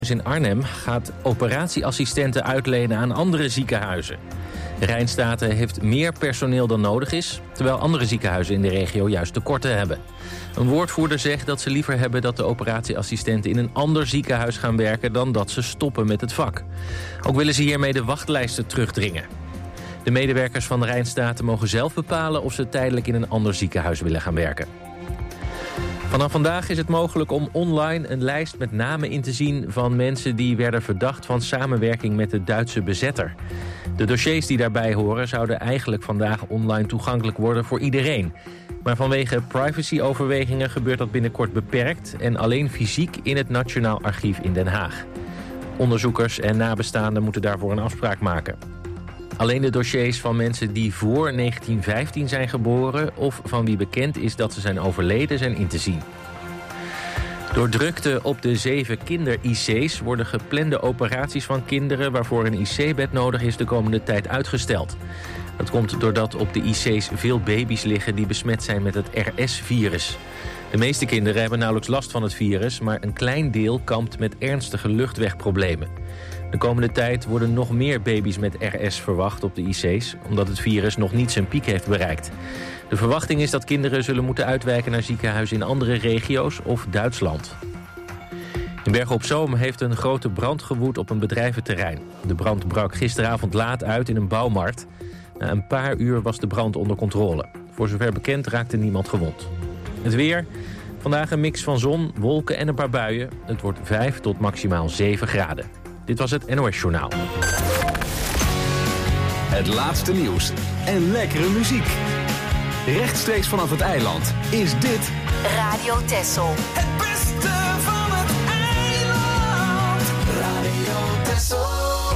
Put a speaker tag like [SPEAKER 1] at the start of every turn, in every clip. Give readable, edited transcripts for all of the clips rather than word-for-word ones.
[SPEAKER 1] In Arnhem gaat operatieassistenten uitlenen aan andere ziekenhuizen. Rijnstate heeft meer personeel dan nodig is, terwijl andere ziekenhuizen in de regio juist tekorten hebben. Een woordvoerder zegt dat ze liever hebben dat de operatieassistenten in een ander ziekenhuis gaan werken dan dat ze stoppen met het vak. Ook willen ze hiermee de wachtlijsten terugdringen. De medewerkers van de Rijnstate mogen zelf bepalen of ze tijdelijk in een ander ziekenhuis willen gaan werken. Vanaf vandaag is het mogelijk om online een lijst met namen in te zien van mensen die werden verdacht van samenwerking met de Duitse bezetter. De dossiers die daarbij horen zouden eigenlijk vandaag online toegankelijk worden voor iedereen. Maar vanwege privacyoverwegingen gebeurt dat binnenkort beperkt en alleen fysiek in het Nationaal Archief in Den Haag. Onderzoekers en nabestaanden moeten daarvoor een afspraak maken. Alleen de dossiers van mensen die voor 1915 zijn geboren of van wie bekend is dat ze zijn overleden zijn in te zien. Door drukte op de 7 kinder-IC's worden geplande operaties van kinderen waarvoor een IC-bed nodig is de komende tijd uitgesteld. Dat komt doordat op de IC's veel baby's liggen die besmet zijn met het RS-virus. De meeste kinderen hebben nauwelijks last van het virus, maar een klein deel kampt met ernstige luchtwegproblemen. De komende tijd worden nog meer baby's met RS verwacht op de IC's, omdat het virus nog niet zijn piek heeft bereikt. De verwachting is dat kinderen zullen moeten uitwijken naar ziekenhuizen in andere regio's of Duitsland. In Bergen op Zoom heeft een grote brand gewoed op een bedrijventerrein. De brand brak gisteravond laat uit in een bouwmarkt. Na een paar uur was de brand onder controle. Voor zover bekend raakte niemand gewond. Het weer. Vandaag een mix van zon, wolken en een paar buien. Het wordt 5 tot maximaal 7 graden. Dit was het NOS Journaal.
[SPEAKER 2] Het laatste nieuws en lekkere muziek. Rechtstreeks vanaf het eiland is dit
[SPEAKER 3] Radio Texel.
[SPEAKER 4] Het beste van het eiland. Radio Texel.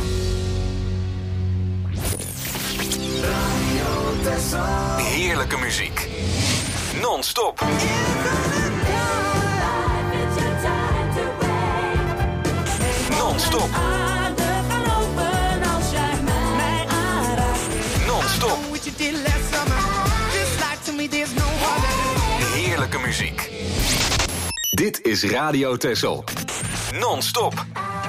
[SPEAKER 4] Radio Texel.
[SPEAKER 2] heerlijke muziek. Non-stop. Non-stop. Non-stop. Heerlijke muziek. Dit is Radio Texel. Non-stop.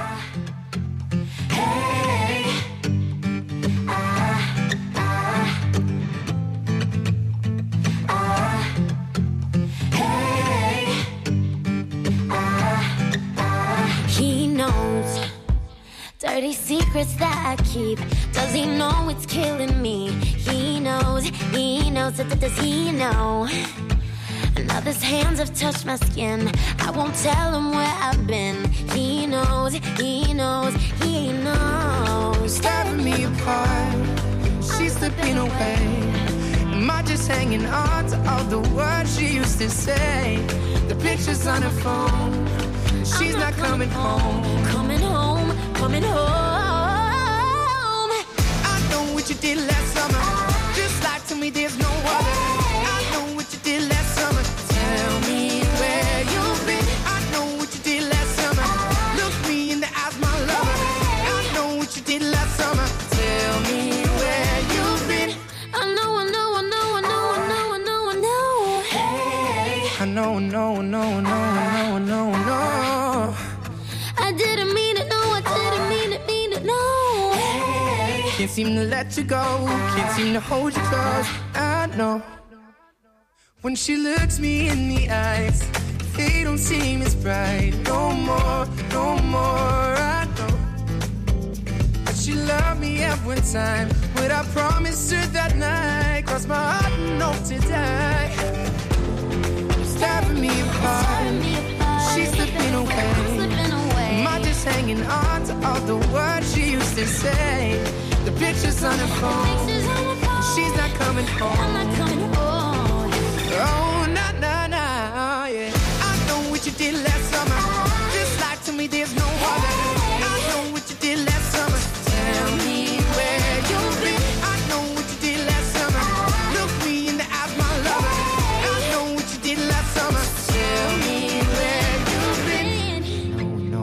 [SPEAKER 5] Dirty secrets that I keep. Does he know it's killing me? He knows, does he know? Now his hands have touched my skin. I won't tell him where I've been. He knows, he knows.
[SPEAKER 4] Tearing me apart, she's slipping away. Am I just hanging on to all the words she used to say? The pictures on her phone, she's not coming home.
[SPEAKER 5] Coming home.
[SPEAKER 4] I know what you did last summer. Just lie to me, there's no other. I know what you did last summer. Tell me where you've been. I know what you did last summer. Look me in the eyes, my lover. I know what you did last summer. Tell me where you've been.
[SPEAKER 5] I know. Hey.
[SPEAKER 4] I know.
[SPEAKER 5] I didn't mean it, no, I didn't mean it, no.
[SPEAKER 4] Hey. Can't seem to let you go, can't seem to hold you close. I know. When she looks me in the eyes, they don't seem as bright. No more, I know. But she loved me every time. What I promised her that night, crossed my heart and hope to die. Tearing me apart, she's slipping away. Am I just hanging on to all the words she used to say? The pictures on her phone, she's not coming home. Oh, nah, yeah. I know what you did last summer. Just lie to me, there's no other. I know what you did last summer. Tell me where you've been. I know what you did last summer. Look me in the eyes, my lover. I know what you did last summer. Tell me where you've been. No.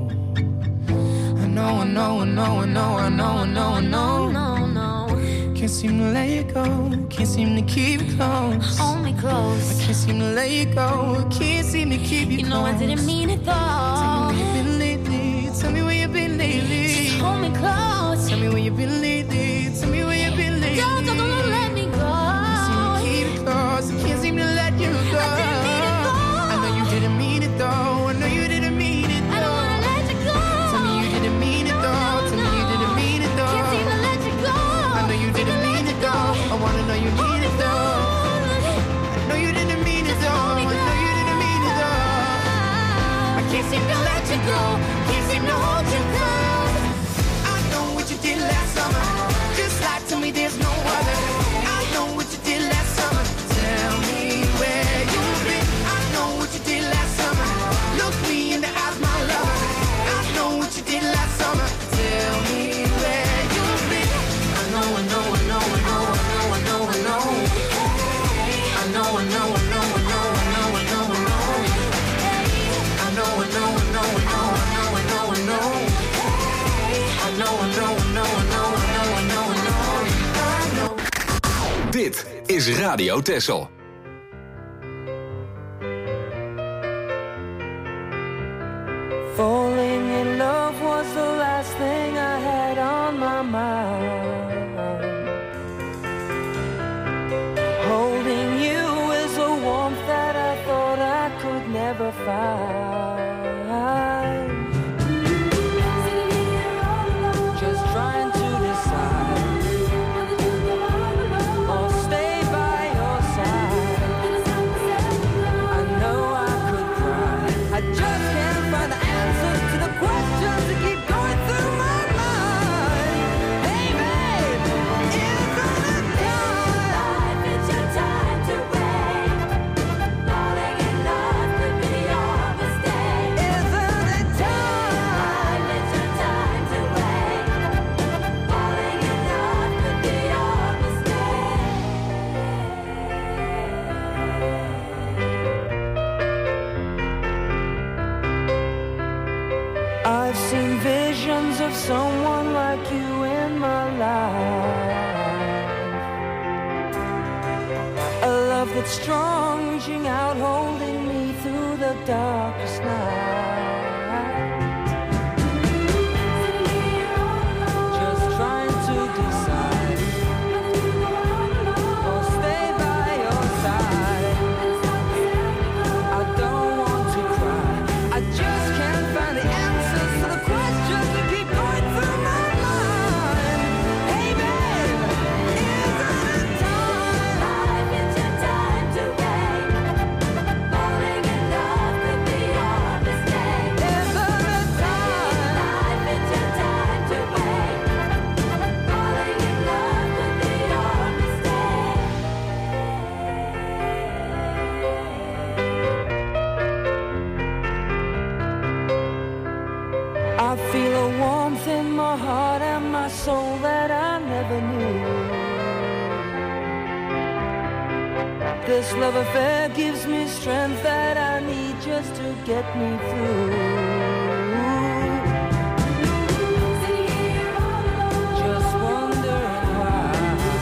[SPEAKER 4] I know. Can't seem to let you go. Can't seem to keep you close.
[SPEAKER 5] Hold me close.
[SPEAKER 4] I can't seem to let you go. Can't seem to keep you close.
[SPEAKER 5] You know I didn't mean it though.
[SPEAKER 4] Tell me where you've been lately. Tell me where you've been lately.
[SPEAKER 5] Just hold me close.
[SPEAKER 4] Tell me where you've been lately. Tell me where you've been lately.
[SPEAKER 5] Don't let me go.
[SPEAKER 4] Can't seem to keep you close. I can't seem to let you go.
[SPEAKER 5] I didn't mean it though.
[SPEAKER 4] I know you didn't mean it though. I know you didn't mean it though.
[SPEAKER 5] I don't wanna let you go.
[SPEAKER 4] Tell me you didn't mean it though. Tell me you didn't mean it though.
[SPEAKER 5] Can't seem to let you go.
[SPEAKER 4] I know you didn't mean it though. I wanna know you mean it though. I know you didn't mean it though. I know you didn't mean it though. I can't seem to let you go. Can't seem to hold you close. I know what you did last summer. Just lie to me, there's no other. I know what you did last summer. Tell me where you've been. I know what you did last summer. Look me in the eyes, my lover. I know what you did last summer. Tell me where you've been. I know, I know, I know, I know, I know, I know, I know. I know, I know, I know, I know, I know, I know, I know. I know, I know, I know, I know, I know, I know, I know. I know, I know, I know, I know, I know, I know, I know.
[SPEAKER 2] Dit is Radio Texel.
[SPEAKER 3] Falling in love was the last thing I had on my mind. Holding you is a warmth that I thought I could never find. Just trying to decide or stay by your side. I know I could cry. I just can't find the answers to the questions that keep going through my mind. Hey babe, isn't it time? It's your time to wait. Falling in love could be your mistake. Isn't it time? It's your time to wait. Falling in love could be your mistake. I've seen visions of someone like you in my life. A love that's strong, reaching out, holding me through the darkest night. Just trying to decide or stay by your side. I don't want to cry. I just can't find the answers to the questions that keep going through my mind. Hey babe, isn't it time? It's your time to wait. Falling in love could be your mistake. Isn't it time? It's your time to wait. Falling in love could be your mistake. I feel a warmth in my heart and my soul that I never knew. This love affair gives me strength that I need just to get me through. Just wondering why.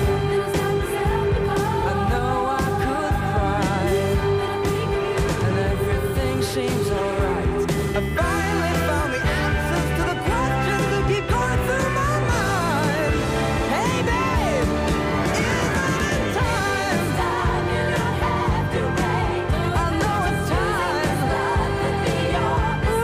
[SPEAKER 3] I know I could cry, and everything seems alright. I finally found the answers to the questions that keep going through my mind. Hey babe, isn't it time? You don't have to wait. I know it's time. Love could be your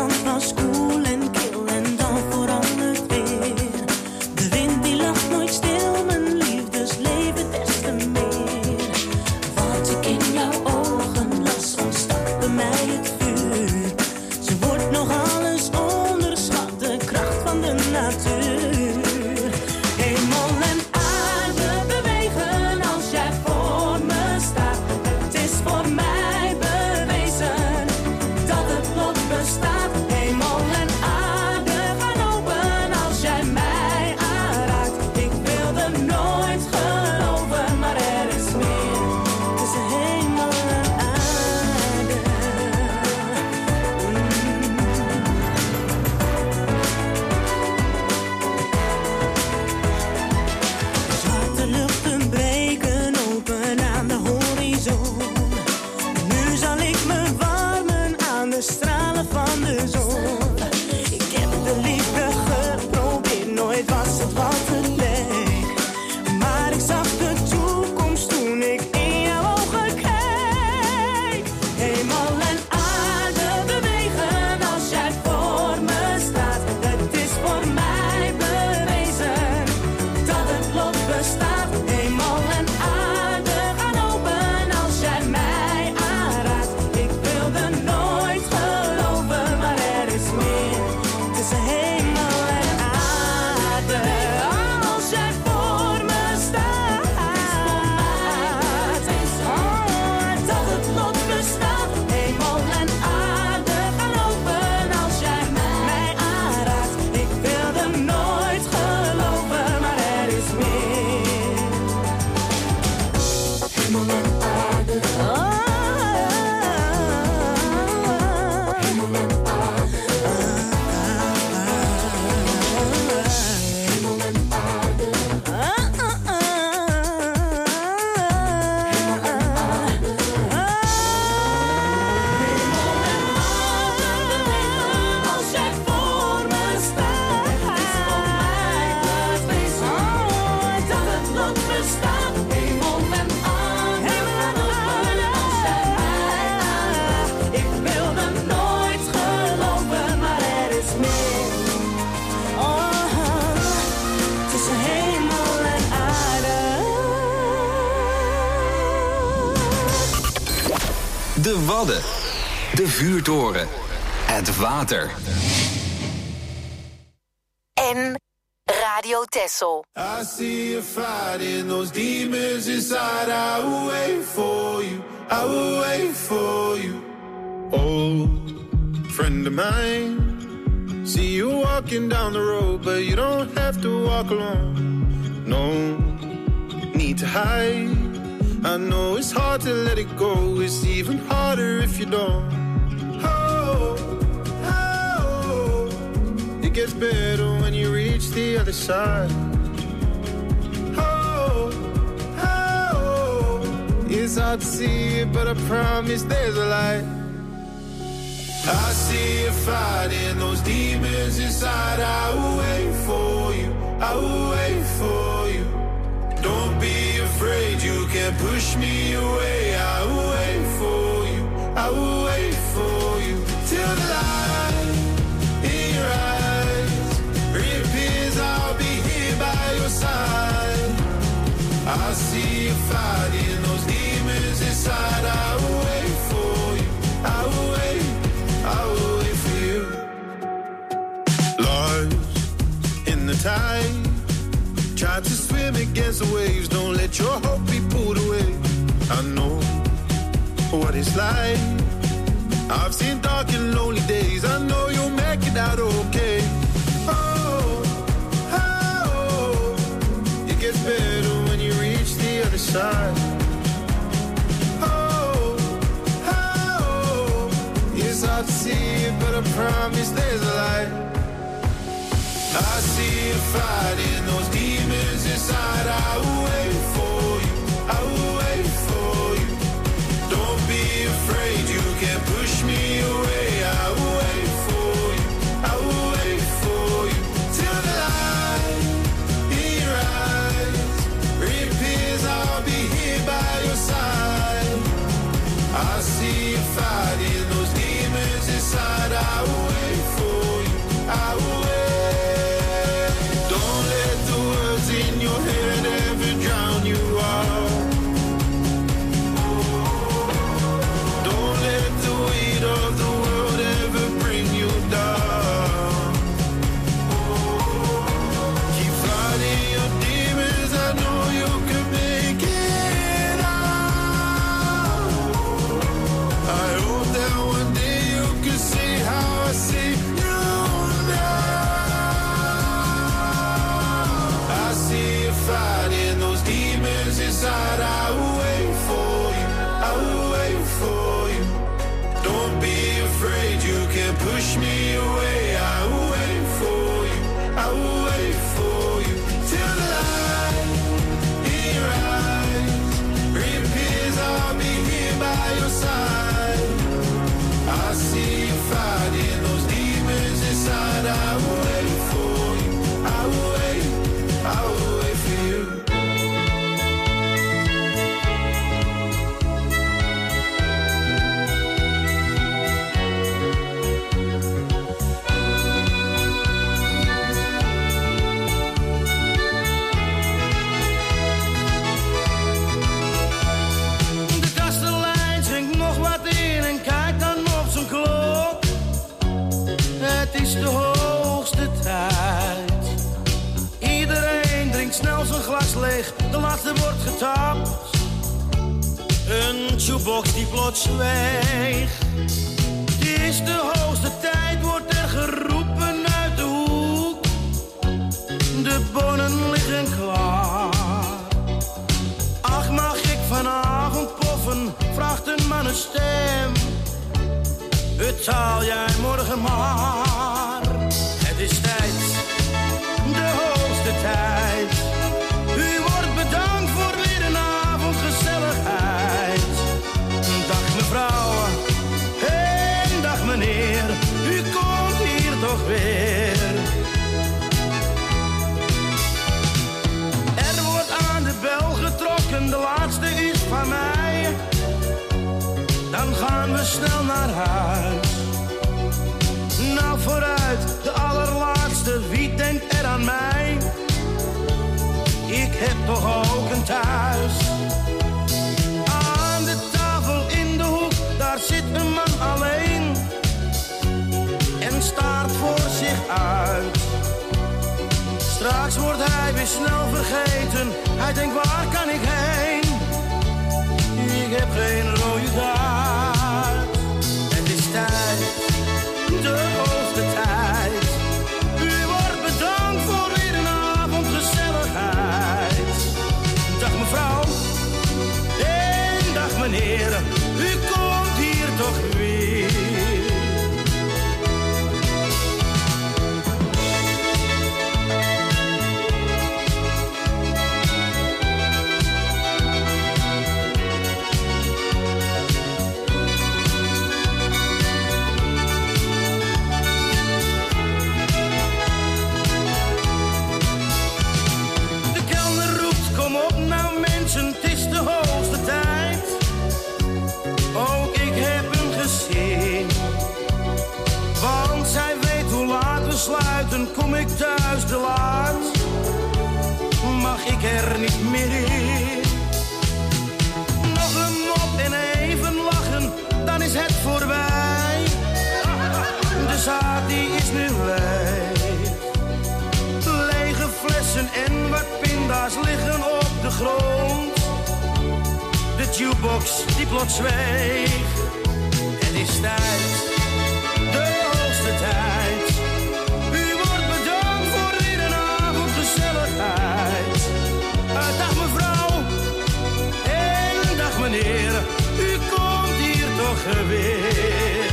[SPEAKER 6] land was koel en kil en dan verandert weer. De wind die lacht nooit stil, mijn liefdesleven des te meer. Wat ik in jouw ogen las, ontstak bij mij het vuur. Ze wordt nog alles onderschat, de kracht van de natuur. Hemel en aarde bewegen als jij voor me staat. Het is voor mij bewezen dat het lot bestaat. Hemel en aarde gaan open als jij mij aanraakt. Ik wilde nooit geloven, maar er is meer tussen hemel en aarde. Zwarte luchten breken open aan de horizon. Nu zal ik me warmen aan de stralen van de zon. Ik heb de liefde geprobeerd, nooit was het wat het leek. Maar ik zag de toekomst toen ik in jouw ogen keek. Hemel en aarde bewegen als jij voor me staat. Het is voor mij bewezen dat het lot bestaat. Hemel en aarde gaan open als jij mij aanraakt. Ik wilde nooit geloven, maar er is meer tussen hemel en aarde. Als jij voor me staat, dat het lot bestaat. Hemel en aarde gaan open als jij mij aanraakt. Ik wilde nooit geloven, maar er is meer. Hemel en aarde. Hemel en aarde. Hemel en aarde. Als jij voor me staat, het is voor mij bewezen dat het lot bestaat. Hemel en aarde gaan open als jij mij aanraakt. Ik wilde nooit geloven, maar er is meer. Tussen hemel en aarde.
[SPEAKER 2] De Wadden. De vuurtoren. Het water.
[SPEAKER 7] En Radio Texel.
[SPEAKER 8] I see you fighting those demons inside. I will wait for you. I will wait for you. Old friend of mine. See you walking down the road, but you don't have to walk alone. No need to hide. I know it's hard to let it go. It's even harder if you don't. Oh, oh. It gets better when you reach the other side. Oh, oh. It's hard to see it, but I promise there's a light. I see you fighting those demons inside. I will wait for you. I will wait for you. Don't be afraid, you can't push me away. I will wait for you. I will wait for you till the light in your eyes reappears. I'll be here by your side. I see you fighting those demons inside. I will wait for you. I will wait. I will wait for you. Lost in the tide, try to swim against the waves. Don't let your hope be pulled away. I know what it's like. I've seen dark and lonely days. I know you'll make it out okay. Oh, oh, it gets better when you reach the other side. Oh, oh, it's hard to see it, but I promise there's a light. I see you fighting those demons inside. I will wait for you. I will wait for you. Don't be afraid, you can't push me away. I will wait for you. I will wait for you till the light in your eyes reappears. I'll be here by your side. I see you fighting those demons inside. I will wait I will wait for you. I will wait for you.
[SPEAKER 9] De kastelein zingt nog wat in en kijkt dan op zijn klok. Het is de hoogste tijd. Iedereen drinkt snel zijn glas leeg, de laatste wordt getapt. Een jukebox die plots zweeg. Het is de hoogste tijd, wordt er geroepen uit de hoek. De bonen liggen klaar. Ach, mag ik vanavond poffen, vraagt een mannenstem. Betaal jij morgen maar. Het is tijd, de hoogste tijd. U wordt bedankt voor weer een avond gezelligheid. Dag mevrouw, en dag meneer, u komt hier toch weer. Er wordt aan de bel getrokken, de laatste is van mij. Dan gaan we snel naar huis. Nou vooruit, de allerlaatste, wie denkt er aan mij? Ik heb toch ook een thuis. Aan de tafel in de hoek, daar zit een man alleen. En staart voor zich uit. Straks wordt hij weer snel vergeten. Hij denkt, waar kan ik heen? Ik heb geen rode taart. Het is tijd, de hoogste tijd. U wordt bedankt voor weer een avond gezelligheid. Dag mevrouw, en dag meneer, u komt hier toch weer. Het is de hoogste tijd. Ook ik heb hem gezien. Want zij weet hoe laat we sluiten. Kom ik thuis te laat, mag ik er niet meer in. Nog een mop en even lachen, dan is het voorbij. De zaak die is nu leeg. Lege flessen en wat pinda's liggen op de grond. De jukebox die plots zweeg. Het is tijd, de hoogste tijd. U wordt bedankt voor weer een avond gezelligheid. Dag mevrouw, en dag meneer, u komt hier toch weer.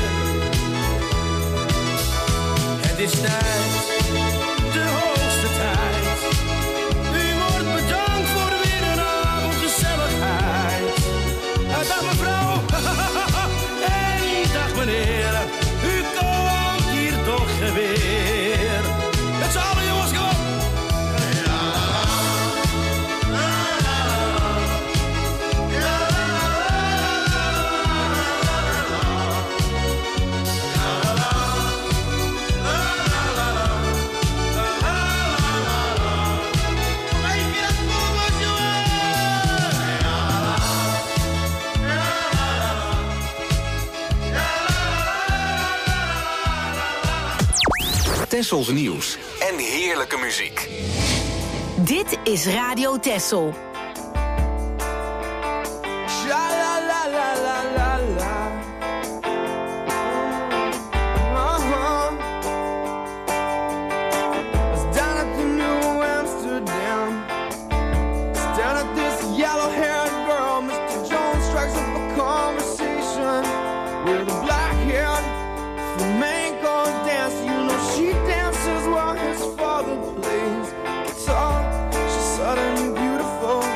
[SPEAKER 9] Het is tijd, de hoogste tijd. U wordt bedankt voor weer een avond gezelligheid. Dag mevrouw, en dag meneer, u komt hier toch weer. Met z'n allen jongens, kom op.
[SPEAKER 2] Tessels nieuws en heerlijke muziek.
[SPEAKER 7] Dit is Radio Tessel.
[SPEAKER 8] She's sudden beautiful.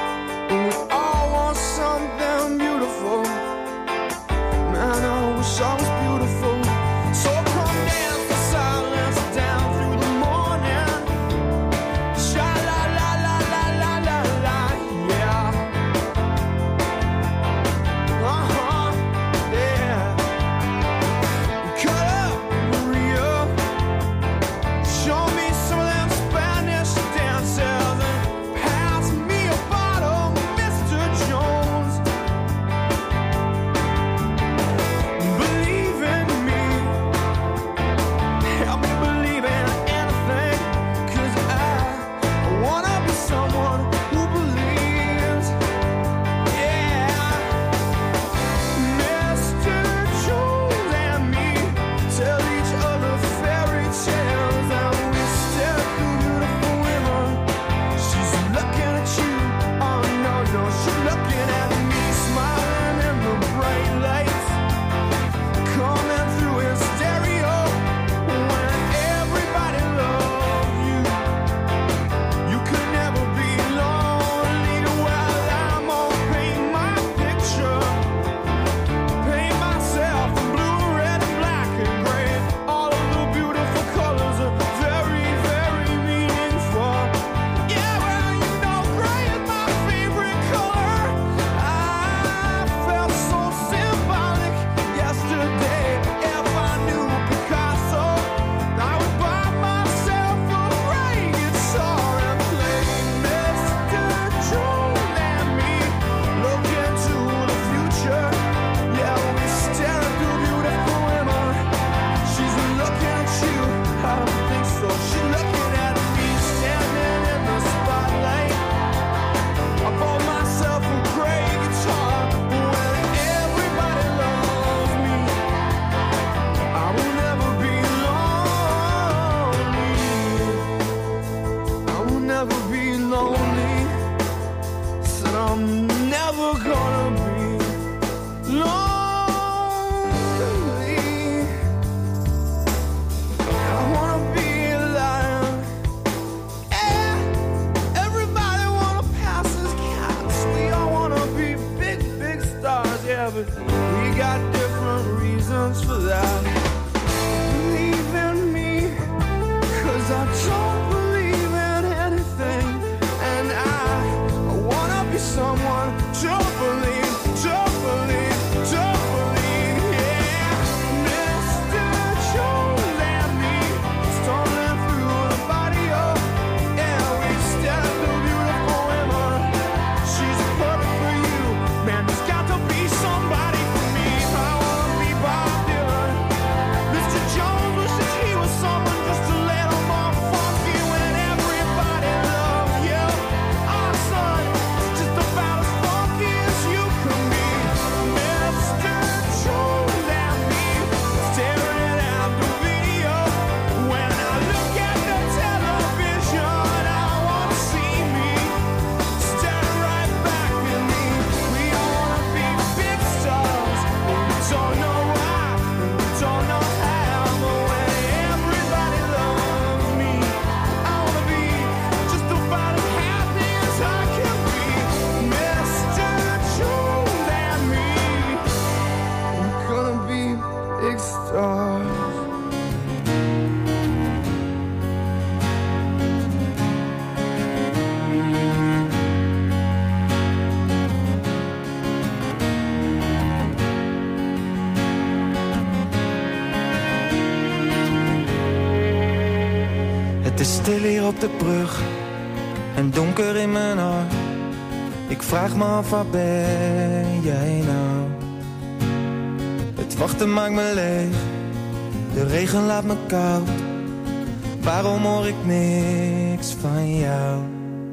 [SPEAKER 10] Het is stil hier op de brug en donker in mijn hart. Ik vraag me af, waar ben jij nou? Het wachten maakt me leeg, de regen laat me koud. Waarom hoor ik niks van jou?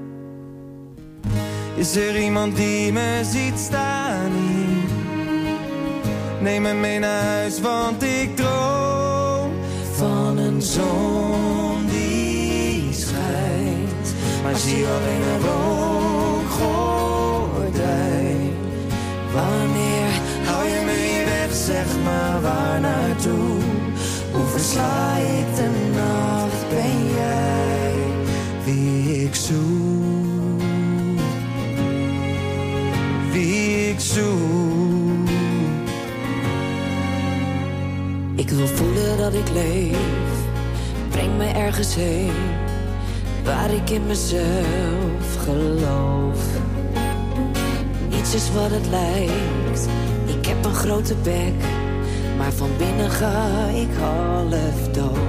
[SPEAKER 10] Is er iemand die me ziet staan hier? Neem me mee naar huis, want ik droom van een zon die schijnt. Maar zie alleen een rookgordijn. Wanneer hou je me hier weg, zeg maar waar naartoe? Hoe versla ik de nacht? Ben jij wie ik zoek? Wie ik zoek.
[SPEAKER 11] Ik wil voelen dat ik leef. Breng me ergens heen waar ik in mezelf geloof. Niets is wat het lijkt. Ik heb een grote bek, maar van binnen ga ik half dood.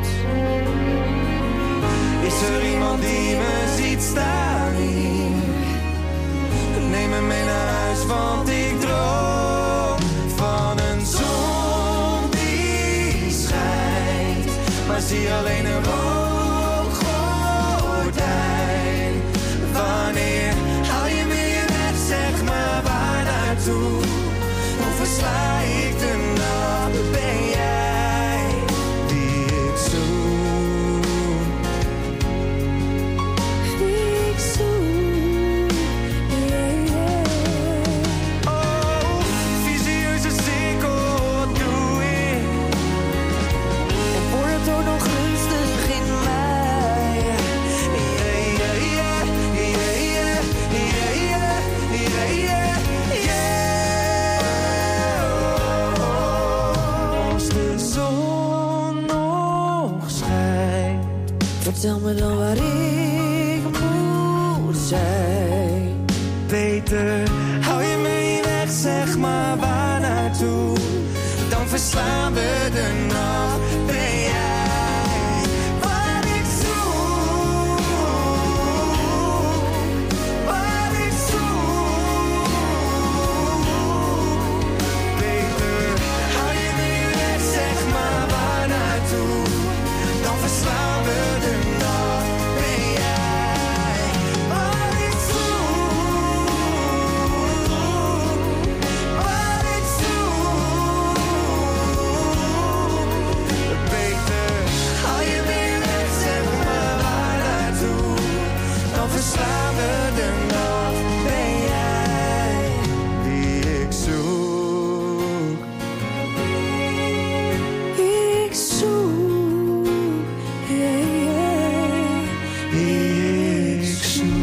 [SPEAKER 10] Is er iemand die me ziet staan hier? Neem me mee naar huis, want ik droom van een zon die schijnt. Maar zie alleen een rookgordijn. Wanneer haal je me hier weg, zeg maar waar naartoe? Hoe versla ik de nacht? Ben jij die ik zoek?
[SPEAKER 11] Wie ik zoek, yeah, yeah.
[SPEAKER 10] Oh, visieuze cirkel, wat doe ik?
[SPEAKER 11] En wordt het ook nog rustig in mij?
[SPEAKER 10] Yeah, yeah, yeah, yeah, yeah, yeah, yeah, yeah, yeah. Als de zon nog schijnt,
[SPEAKER 11] Vertel me dan waar ik moet zijn.
[SPEAKER 10] beter hou je me hier weg, zeg maar waar naartoe? Dan verslaan we de nacht. Ben jij wat ik zoek? Wat ik zoek? Beter hou je me hier weg, zeg maar waar naartoe? Dan verslaan we de nacht. Ben jij wat ik zoek? Wat ik zoek? Beter hou je me hier weg, zeg maar waar naartoe? Dan verslaan we de nacht. Ben jij wie ik zoek?
[SPEAKER 11] Ik zoek, yeah, yeah.
[SPEAKER 10] Wie ik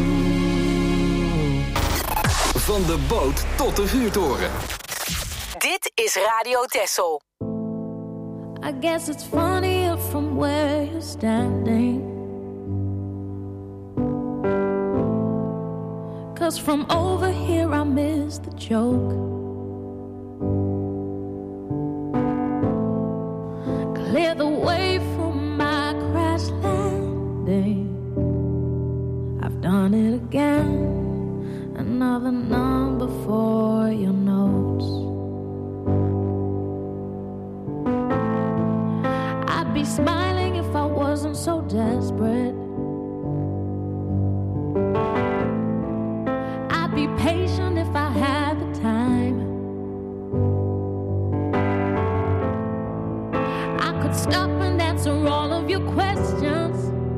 [SPEAKER 10] zoek.
[SPEAKER 2] Van de boot tot de vuurtoren.
[SPEAKER 7] Dit is Radio Texel.
[SPEAKER 12] I guess it's funnier from where you're standing. 'Cause from over here I miss the joke. Clear the way for my crash landing. I've done it again. Another number for your notes. I'd be smiling if I wasn't so desperate. I'd be patient if I had the time. I could stop and answer all of your questions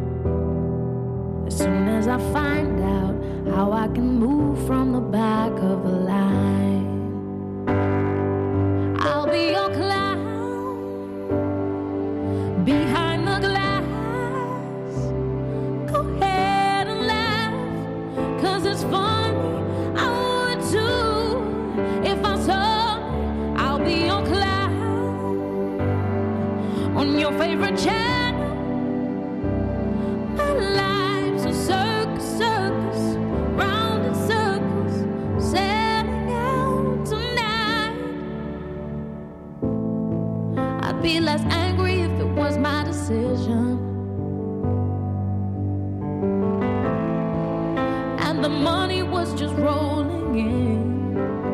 [SPEAKER 12] as soon as I find out how I can move from the back of the line. I'll be your clown behind the glass. Go ahead and laugh, 'cause it's funny, I would too. If I saw, I'll be your clown on your favorite channel. My life's a circus, circus, round in circles, setting out tonight. I'd be less angry if it was my decision. was just rolling in.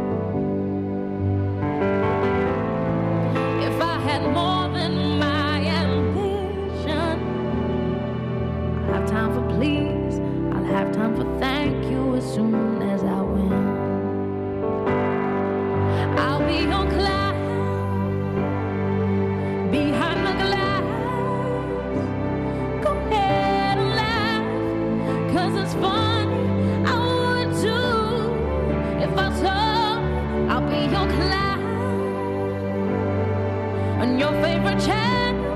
[SPEAKER 12] If I had more than my ambition, I'll have time for please, I'll have time for thank you as soon as I win. I'll be on cloud behind the glass. Go ahead and laugh, 'cause it's funny. I would too if I saw. I'll be your cloud on your favorite channel.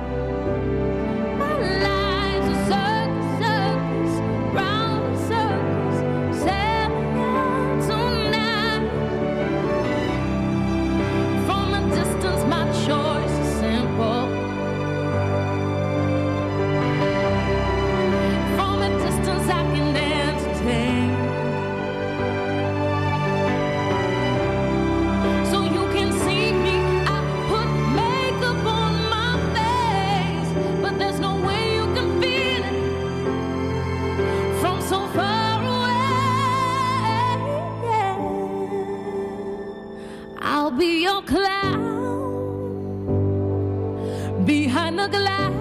[SPEAKER 12] My life's a circus, circus, round in circles, sailing out tonight. From a distance, my choice is simple. From a distance, I can entertain. So you can see me, I put makeup on my face, but there's no way you can feel it from so far away. I'll be your clown behind the glass.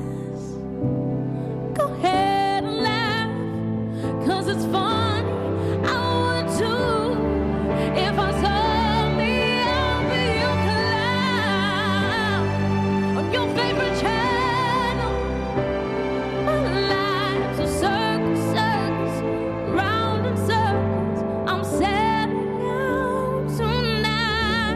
[SPEAKER 12] Go ahead and laugh, 'cause it's funny. I would too if I saw me. I'll be your clown on your favorite channel. My life's a circus, circus, round in circles. I'm setting out tonight.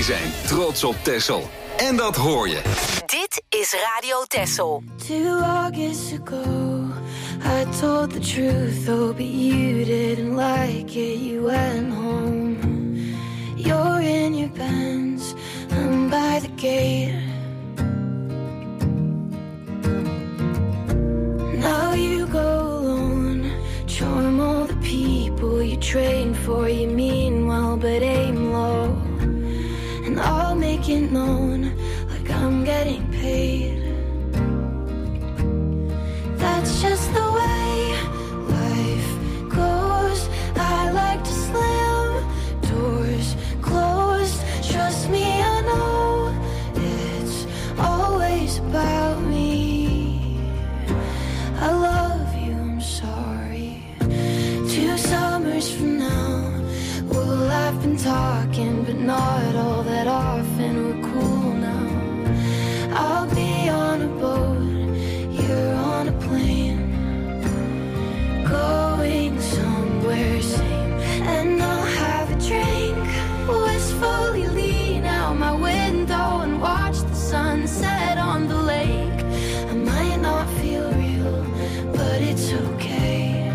[SPEAKER 2] Wij zijn trots op Texel. En dat hoor je.
[SPEAKER 7] Dit is Radio Texel.
[SPEAKER 13] 2 August ago, I told the truth, oh, but you didn't like it, you went home. You're in your Benz, I'm by the gate. Now you go alone, charm all the people you train for, you mean well, but aim low. And I'll make it known, like I'm getting paid. That's just the way life goes. I like to slam doors closed. Trust me, I know it's always about me. I love you, I'm sorry. 2 summers from now, we'll have been talking, but not all that often. We're cool now. I'll be on a boat, you're on a plane, going somewhere same, and I'll have a drink, wistfully lean out my window and watch the sunset on the lake. I might not feel real, but it's okay,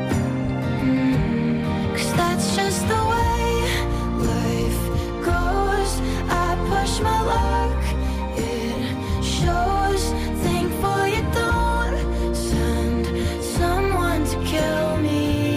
[SPEAKER 13] 'cause that's just the way life goes. I push my luck, it shows. Thankful you don't send someone to kill me.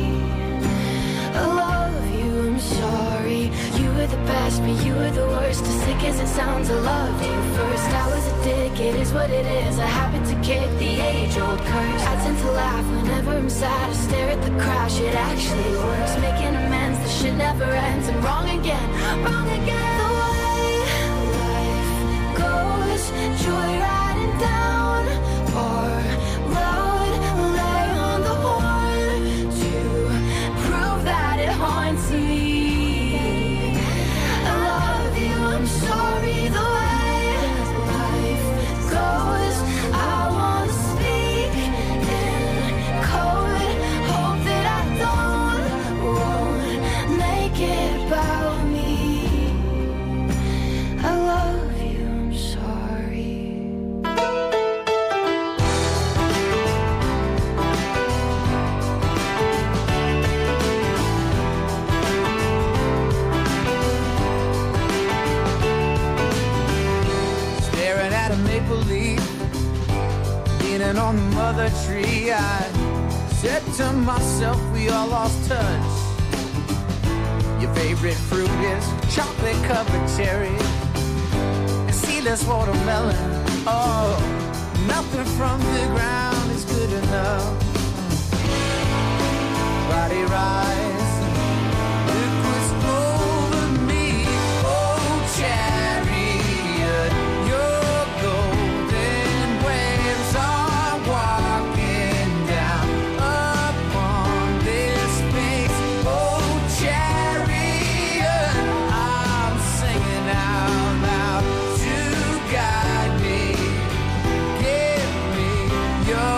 [SPEAKER 13] I love you, I'm sorry. You were the best, but you were the worst. As sick as it sounds, I loved you first. I was a dick, it is what it is. I happen to kick the age-old curse. I tend to laugh whenever I'm sad. I stare at the crash, it actually works. Making amends, the shit never ends. I'm wrong again, wrong again. The way life goes, joyriding down our road, lay on the horn to prove that it haunts me. I love you, I'm sorry. The way life goes, I wanna speak in code, hope that I won't make it about me. I love you, I'm sorry.
[SPEAKER 14] Staring at a maple leaf, leaning on the mother tree, I said to myself, we all lost touch. Your favorite fruit is chocolate-covered cherry and seedless watermelon. Oh, nothing from the ground is good enough. Body rise, liquids over me. Oh, chariot, your golden waves are walking down upon this space. Oh, chariot, I'm singing out loud to guide me. Give me your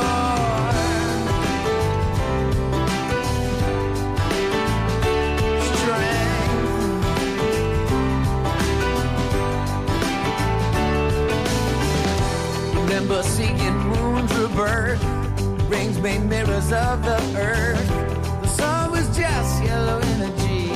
[SPEAKER 14] remember seeing moons rebirth, rings made mirrors of the earth. The sun was just yellow energy.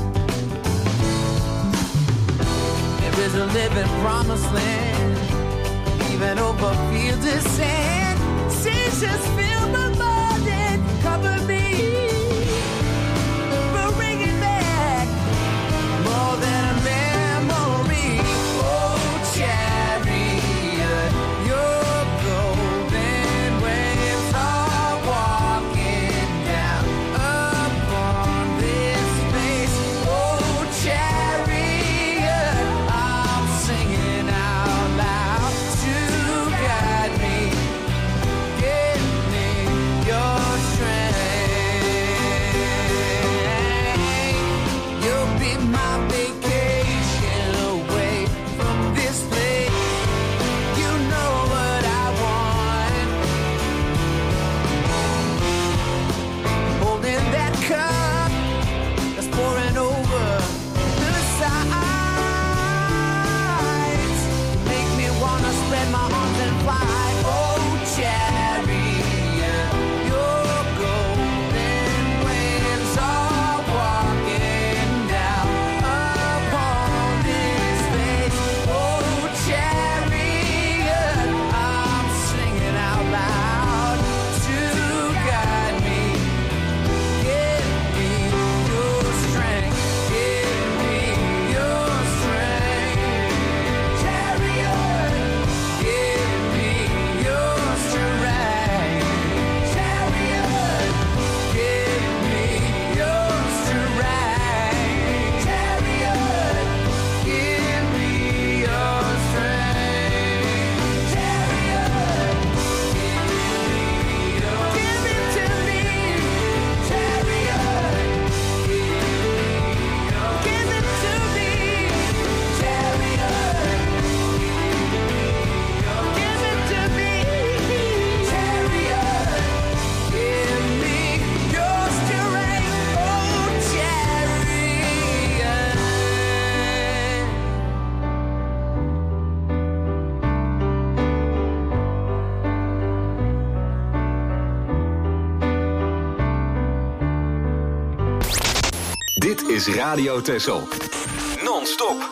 [SPEAKER 14] There is a living promised land, even over fields of sand. Seasons fill my mind and cover me. We're bringing back more than a memory. Oh, chariot, your golden waves are walking down upon this space. Oh, chariot, I'm singing out loud to guide me. Give me
[SPEAKER 2] Dit is Radio Texel. Non-stop.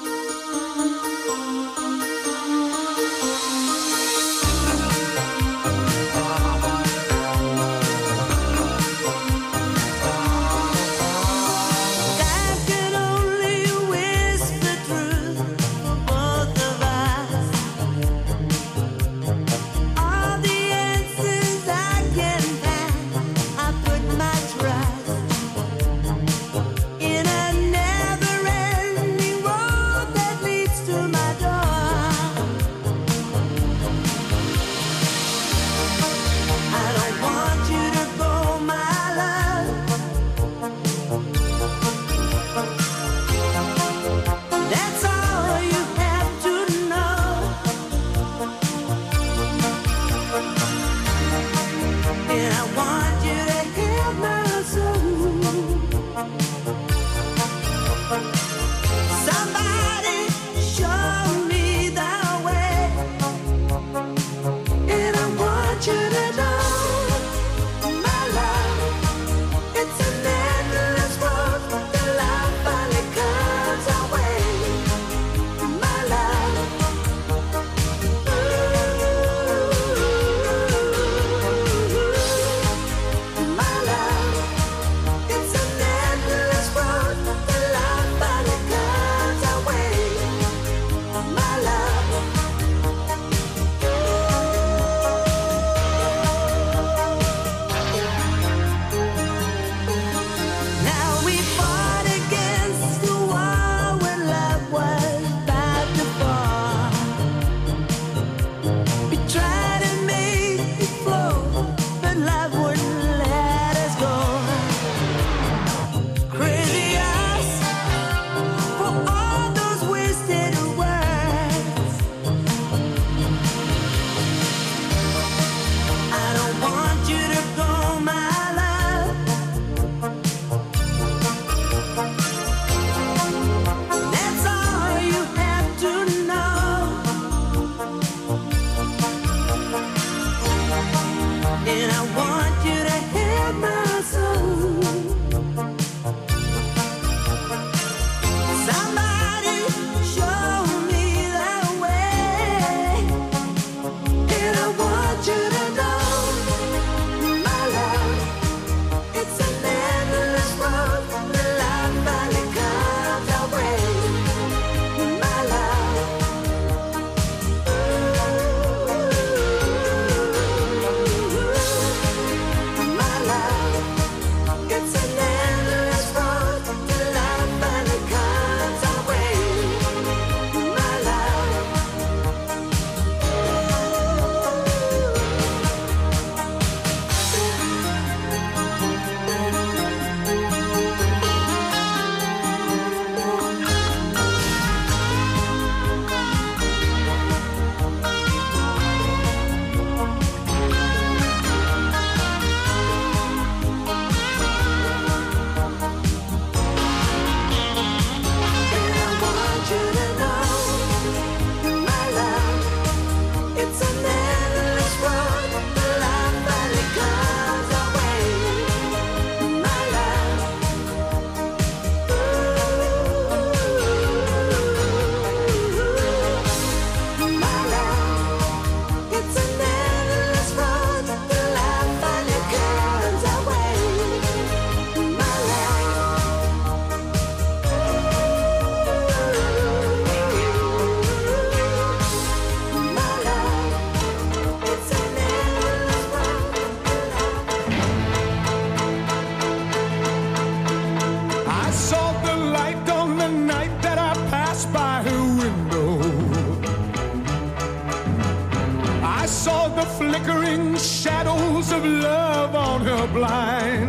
[SPEAKER 8] flickering shadows of love on her blind.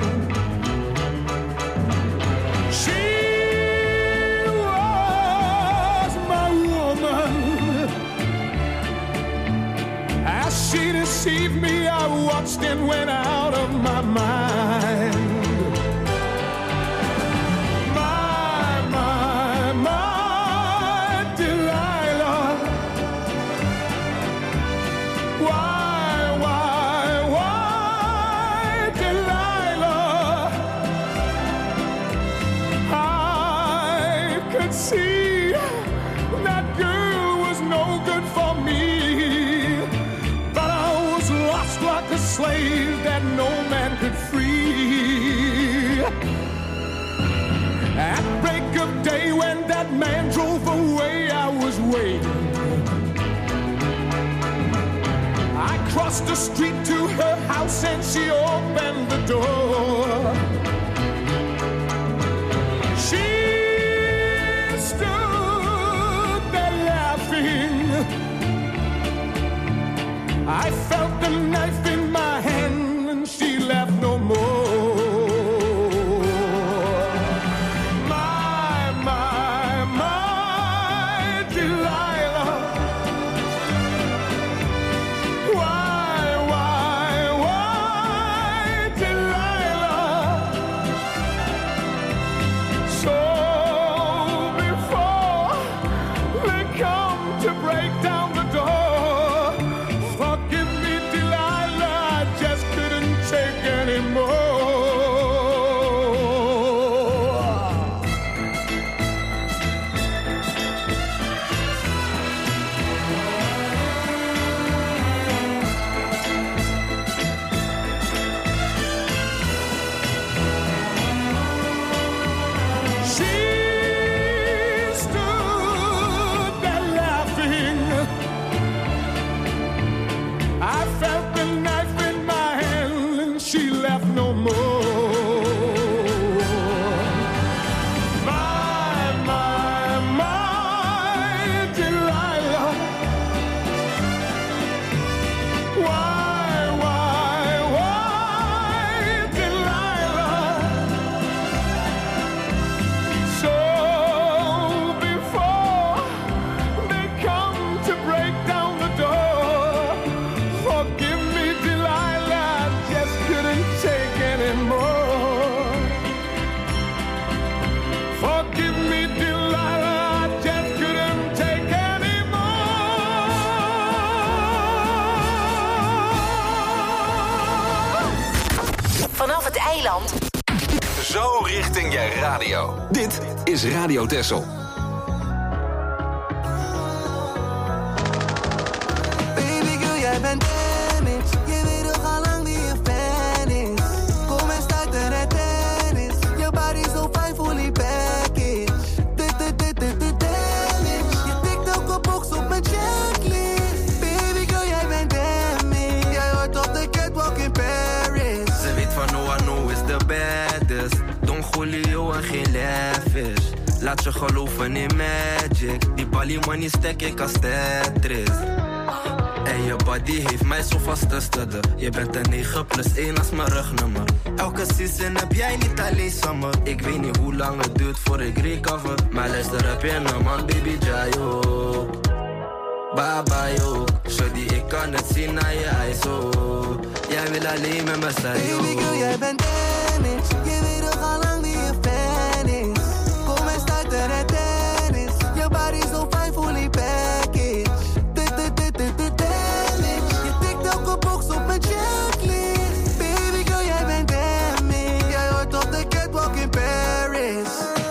[SPEAKER 8] She was my woman. As she deceived me, I watched and went out of my mind. see that girl was no good for me, but I was lost like a slave that no man could free. At break of day when that man drove away, I was waiting. I crossed the street to her house and she opened the door. She stood there laughing. I felt the knife in my hand and she laughed no more. My Delilah. Why, Delilah? So before they come to break down the door, forgive me, Delilah, I just couldn't take anymore. She stood there laughing. I felt the knife in my hand and she laughed no more. My Delilah. Why, Delilah? So before they come to break down the door, forgive me, Delilah, I just couldn't take anymore. Forgive me, Delilah, I just couldn't take anymore.
[SPEAKER 7] Vanaf het eiland.
[SPEAKER 2] Zo richting je radio. Dit is Radio Texel.
[SPEAKER 6] Baby girl, jij bent damaged. Je weet toch al lang wie je fan is. Kom en start er tennis. Je body zo fijn, fully package. Damage. Je tikt elke box op mijn checklist. Baby girl, jij bent damaged. Jij hoort op de catwalk in Paris.
[SPEAKER 15] Ze weet van no I know is the baddest. Don Julio en geen lavish. Laat je geloven in magic. Die Bali money stack ik als Tetris. En je body heeft mij zo vast te studden. Je bent een 9+1 als mijn rugnummer. Elke season heb jij niet alleen summer. Ik weet niet hoe lang het duurt voor ik recover. Maar luister heb je een man, baby Jayo. Baba yo, shawty ik kan het zien naar je eyes oh. Jij wil alleen met me zijn yo.
[SPEAKER 6] Baby girl, jij bent damaged. Je weet toch al lang wie je fan is. Kom en start er tennis. Je body zo fijn, fully package. Damage. Je tikt elke box op mijn checklist. Baby girl, jij bent damaged. Jij hoort op de catwalk in Paris.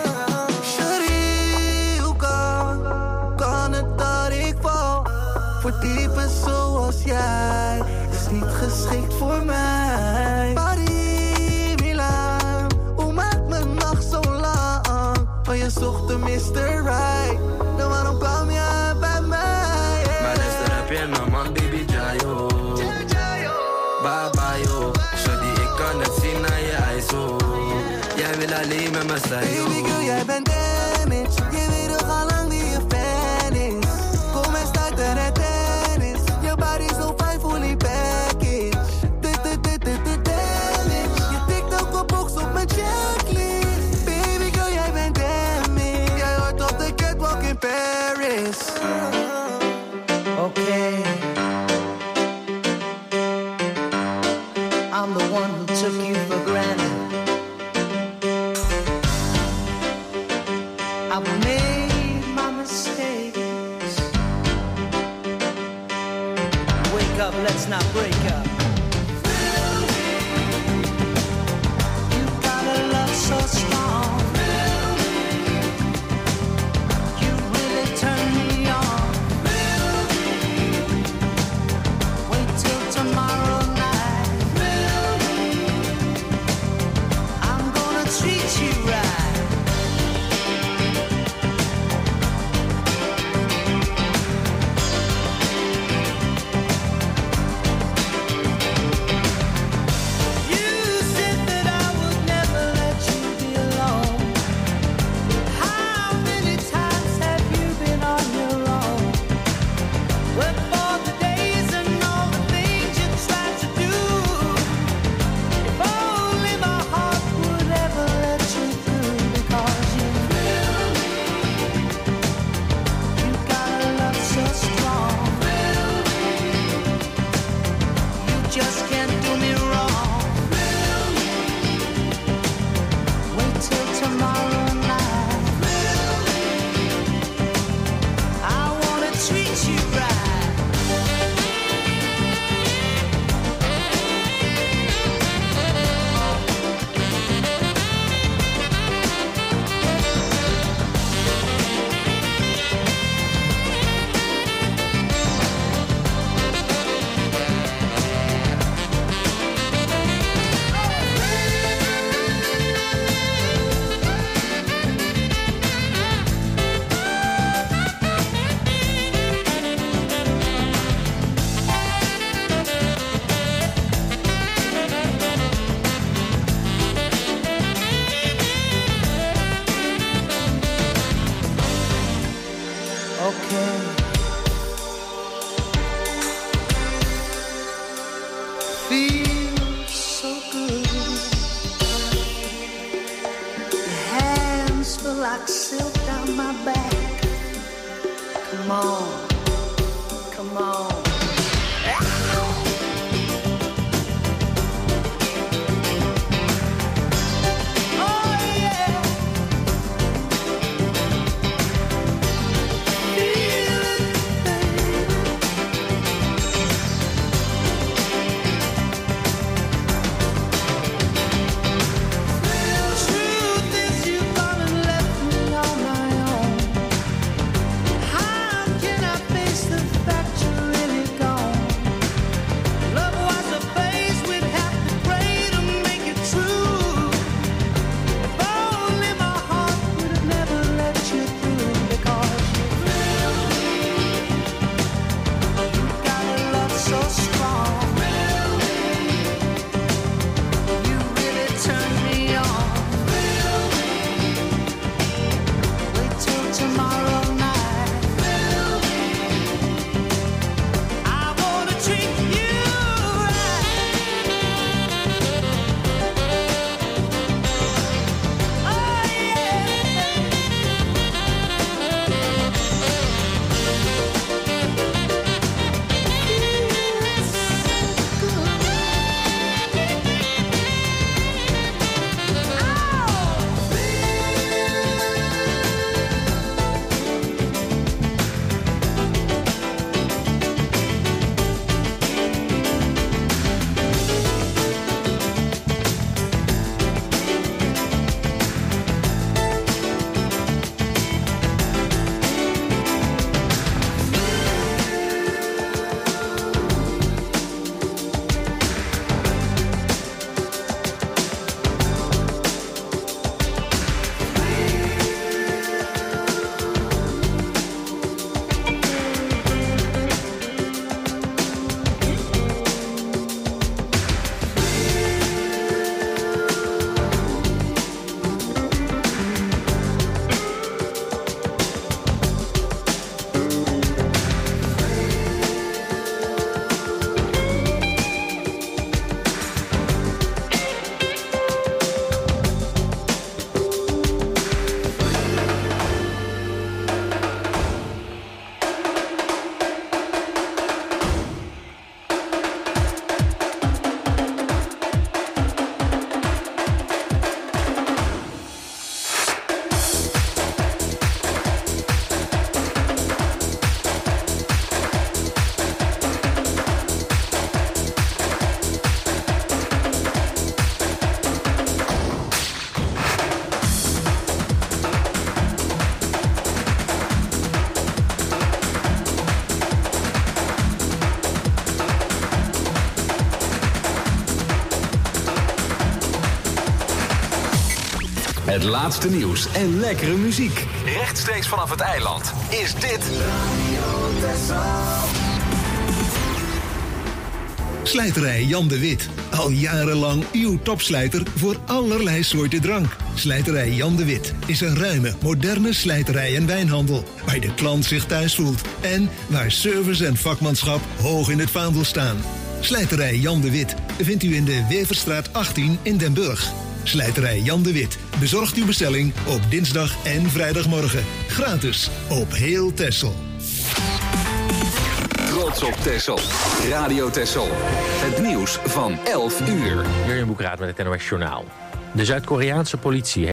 [SPEAKER 6] Shawty, hoe kan het dat ik val? Voor typen zoals jij is niet geschikt voor mij. Paris, Milaan, hoe maakt mijn nacht zo lang? Van je zocht de Mr. Right, dan waarom kwam je bij mij?
[SPEAKER 15] Maar luister heb je een man, baby Jayo. Baba yo, shawty ik kan het zien naar je eyes oh. Jij wil alleen met me zijn yo.
[SPEAKER 6] Baby girl, jij bent damaged. Je weet toch al lang wie je fan is. Kom en start er tennis. Je body zo fijn, fully package. Damage. Je tikt elke box op mijn checklist. Baby girl, jij bent damaged. Jij hoort op de catwalk in Paris.
[SPEAKER 16] Okay. I'm the one who took you for granted. I've made my mistakes. Wake up, let's not break up. You got a love so strong. you right. You said that I would never let you be alone. How many times have you been on your own? But for the days and all the things you tried to do, if only my heart would ever let you through, because you thrill me. You got a love so strong. Thrill me. You just can't do me wrong. Thrill me. Wait till tomorrow night. Thrill me. I wanna treat you right. Okay. Feels so good. Your hands feel like silk down my back. Come on, come on. Oh yeah. Truth is you've gone and left me on my own. How can I
[SPEAKER 2] Het laatste nieuws en lekkere muziek. Rechtstreeks vanaf het eiland is dit
[SPEAKER 17] Slijterij Jan de Wit. Al jarenlang uw topslijter voor allerlei soorten drank. Slijterij Jan de Wit is een ruime, moderne slijterij en wijnhandel. Waar de klant zich thuis voelt. En waar service en vakmanschap hoog in het vaandel staan. Slijterij Jan de Wit vindt u in de Weverstraat 18 in Den Burg. Slijterij Jan de Wit bezorgt uw bestelling op dinsdag en vrijdagmorgen. Gratis op heel Texel.
[SPEAKER 2] Trots op Texel. Radio Texel. Het nieuws van 11 uur.
[SPEAKER 1] Jurjen Boekraat met het NOS Journaal. De Zuid-Koreaanse politie